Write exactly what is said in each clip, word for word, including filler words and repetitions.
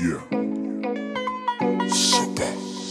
Yeah. Super.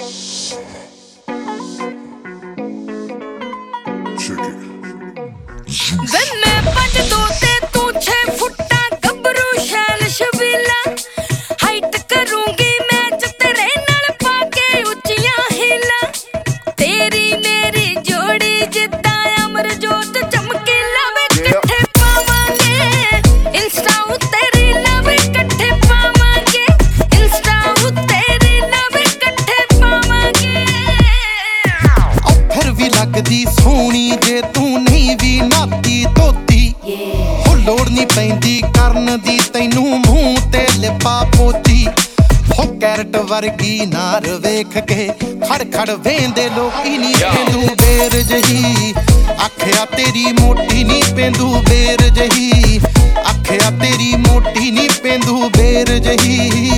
Check it. वे मैं पंज दो ते तू छह फुट्टा गबरू शैल शबीला हाइट करूंगी मैच तेरे नाल पाके उच्चियां हिला तेरी मेरी जोड़ी जिद्दां अमरजोत चमकीला वे कट्ठे पावांगे इंस्टा उत्ते रीलां वे कट्ठे पावांगे इंस्टा उत्ते रीलां वे कट्ठे पावांगे ओ फिर भी लगदी सोहणी जे तू नहीं भी नाती तोती हो लोड़ नहीं पैंदी करन दी तैनू मूंह ते लिपा पोती हो कैरट वर्गी नार वेख के खड़ खड़ वेंदे लोकी नी पेंदू बेर जही आखिया तेरी मोटी नी पेंदू बेर जही आखिया तेरी मोटी नी पेंदू बेर जही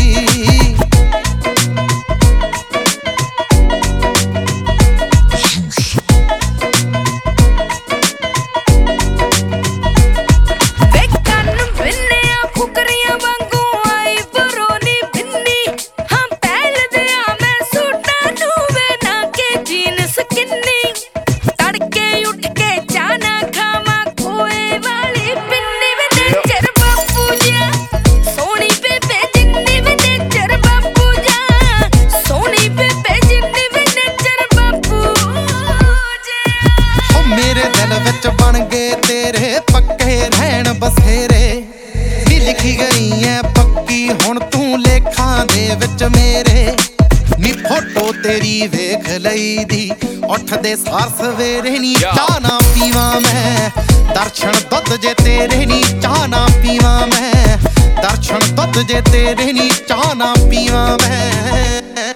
बन गए तेरे पक्के रहन बसेरे नी लिखी गई है पक्की हुण तू लेखां दे विच मेरे नी फोटो तेरी वेख लई दी उठदे सार सवेरे नी चाह ना पीवां मैं दर्शन दुध जे तेरे नी चाह ना पीवां मैं दर्शन दुध जे तेरे नी चाह ना पीवां मैं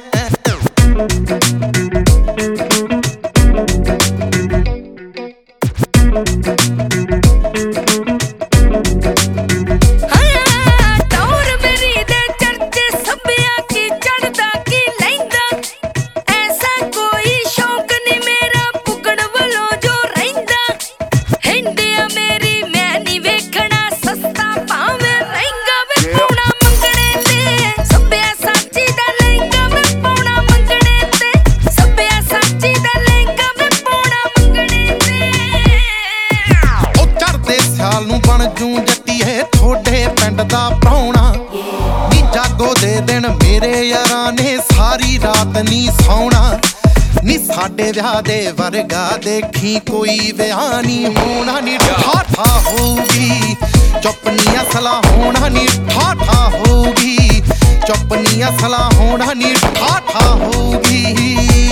बन जू जट्टीए थोड़े पिंड दा प्राहुणा नी जागो दे दिन मेरे यारां ने सारी रात नी सौना नी साडे विआह दे वर्गा देखी कोई विआह नी होना नी ठाठा होगी चुप नी असला होना नी ठाठा होगी चुप नी असला होना नी ठाठा होगी।